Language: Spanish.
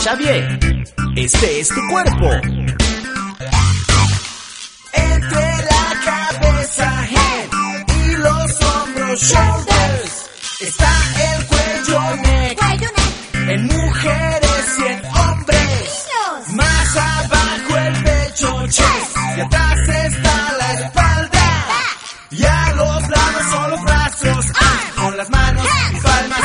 escucha bien, este es tu cuerpo. Entre la cabeza, head, y los hombros, shoulders, está el cuello, neck, en mujeres y en hombres. Más abajo el pecho, chest, y atrás está la espalda. Y a los lados son los brazos, con las manos y palmas